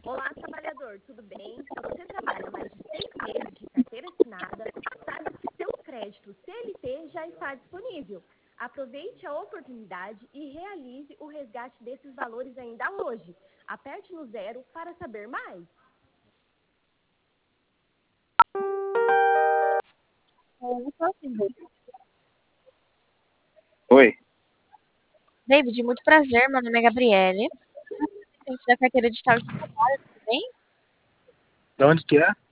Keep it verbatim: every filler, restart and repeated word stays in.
Olá, trabalhador, tudo bem? Se você trabalha mais de seis meses de carteira assinada, saiba que seu crédito C L T já está disponível. Aproveite a oportunidade e realize o resgate desses valores ainda hoje. Aperte no zero para saber mais. Oi, David, muito prazer. Meu nome é Gabriele. Representante da carteira digital de trabalho, tudo bem? de onde que é?